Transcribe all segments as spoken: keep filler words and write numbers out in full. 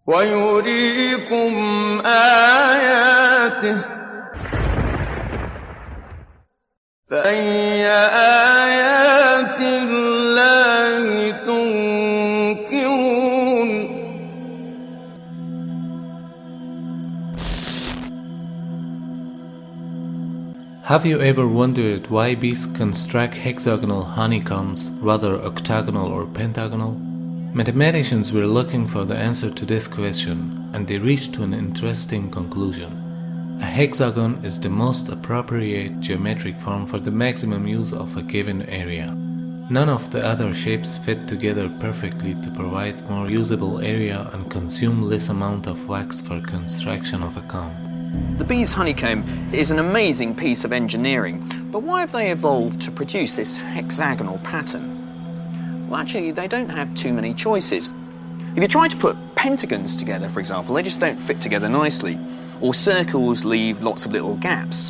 ويريكم آياته فأي آيات الله تنكرون. Have you ever wondered why bees construct hexagonal honeycombs rather octagonal or pentagonal? Mathematicians were looking for the answer to this question, and they reached to an interesting conclusion. A hexagon is the most appropriate geometric form for the maximum use of a given area. None of the other shapes fit together perfectly to provide more usable area and consume less amount of wax for construction of a comb. The bee's honeycomb is an amazing piece of engineering, but why have they evolved to produce this hexagonal pattern? Well, actually, they don't have too many choices. If you try to put pentagons together, for example, they just don't fit together nicely, or circles leave lots of little gaps.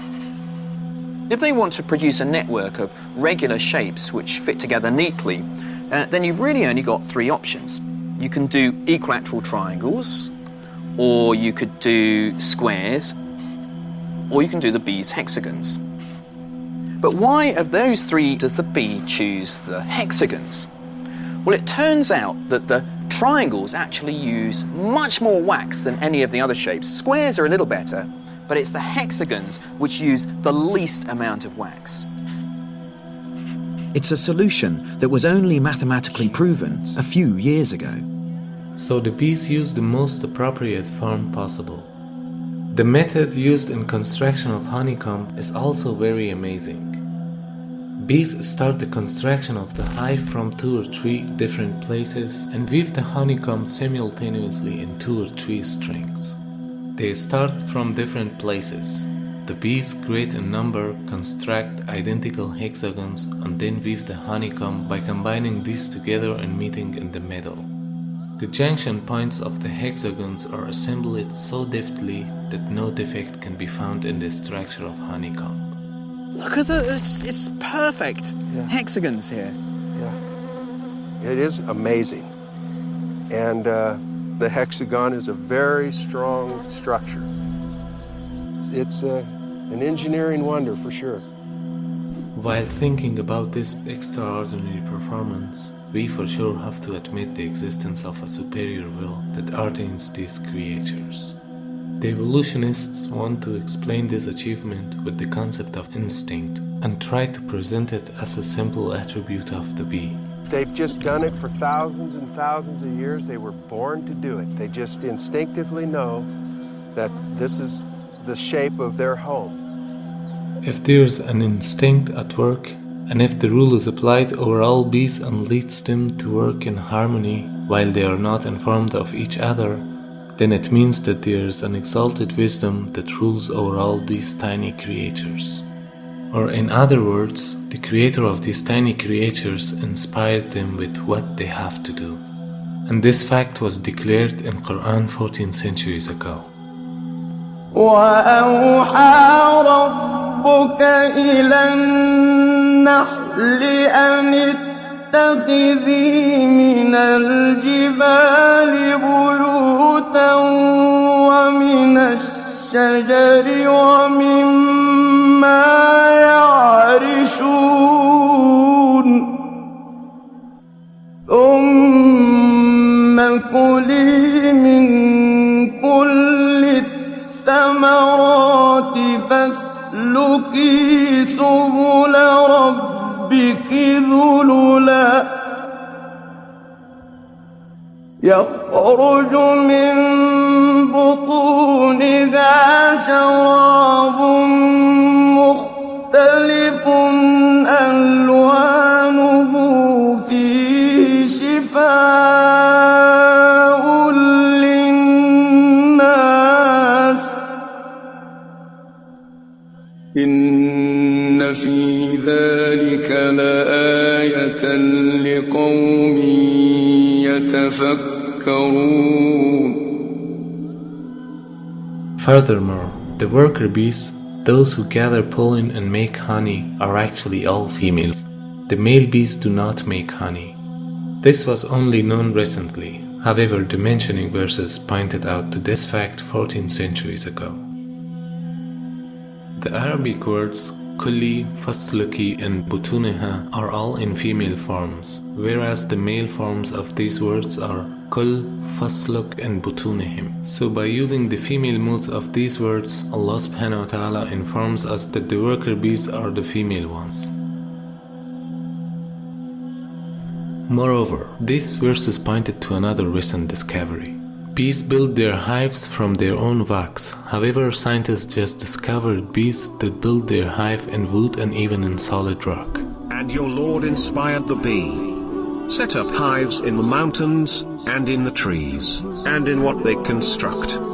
If they want to produce a network of regular shapes which fit together neatly, uh, then you've really only got three options. You can do equilateral triangles, or you could do squares, or you can do the bee's hexagons. But why of those three does the bee choose the hexagons? Well, it turns out that the triangles actually use much more wax than any of the other shapes. Squares are a little better, but it's the hexagons which use the least amount of wax. It's a solution that was only mathematically proven a few years ago. So the bees use the most appropriate form possible. The method used in construction of honeycomb is also very amazing. Bees start the construction of the hive from two or three different places and weave the honeycomb simultaneously in two or three strings. They start from different places. The bees, great in number, construct identical hexagons and then weave the honeycomb by combining these together and meeting in the middle. The junction points of the hexagons are assembled so deftly that no defect can be found in the structure of honeycomb. Look at that, it's, it's perfect. Yeah. Hexagons here. Yeah, it is amazing. And uh, the hexagon is a very strong structure. It's uh, an engineering wonder for sure. While thinking about this extraordinary performance, we for sure have to admit the existence of a superior will that ordains these creatures. The evolutionists want to explain this achievement with the concept of instinct and try to present it as a simple attribute of the bee. They've just done it for thousands and thousands of years. They were born to do it. They just instinctively know that this is the shape of their home. If there's an instinct at work, and if the rule is applied over all bees and leads them to work in harmony while they are not informed of each other, then it means that there is an exalted wisdom that rules over all these tiny creatures. Or in other words, the creator of these tiny creatures inspired them with what they have to do. And this fact was declared in Quran fourteen centuries ago. وَأَوْحَى رَبُّكَ إِلَى النَّحْلِ أَنِ اتَّخِذِي مِنَ الْجِبَالِ بُيُوتًا وَمِنَ الشَّجَرِ وَمِمَّا يَعْرِشُونَ ثُمَّ كُلِي مِن كُلِّ الثَّمَرَاتِ فَاسْلُكِي سُبُلَ رَبِّكِ ذُلُلًا يخرج من بطونها شراب مختلف ألوانه فيه شفاء للناس إن في ذلك لآية لقوم يتفكرون. Furthermore, the worker bees, those who gather pollen and make honey, are actually all females. The male bees do not make honey. This was only known recently. However, the mentioning verses pointed out to this fact fourteen centuries ago. The Arabic words kulli, fasluki, and butuneha are all in female forms, whereas the male forms of these words are kul, fasluk, and butunehim. So by using the female moods of these words, Allah subhanahu wa ta'ala informs us that the worker bees are the female ones. Moreover, these verses pointed to another recent discovery. Bees build their hives from their own wax. However, scientists just discovered bees that build their hive in wood and even in solid rock. And your Lord inspired the bee. Set up hives in the mountains, and in the trees, and in what they construct.